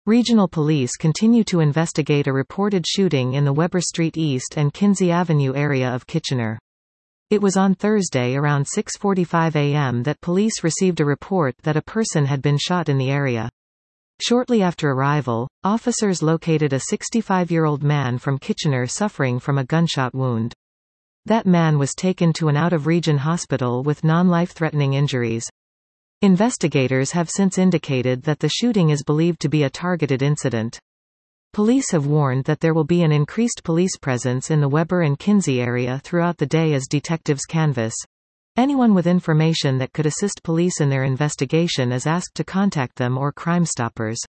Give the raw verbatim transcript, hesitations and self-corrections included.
Regional police continue to investigate a reported shooting in the Weber Street East and Kinsey Avenue area of Kitchener. It was on Thursday around six forty-five a m that police received a report that a person had been shot in the area. Shortly after arrival, officers located a sixty-five-year-old man from Kitchener suffering from a gunshot wound. That man was taken to an out-of-region hospital with non-life-threatening injuries. Investigators have since indicated that the shooting is believed to be a targeted incident. Police have warned that there will be an increased police presence in the Weber and Kinsey area throughout the day as detectives canvass. Anyone with information that could assist police in their investigation is asked to contact them or Crime Stoppers.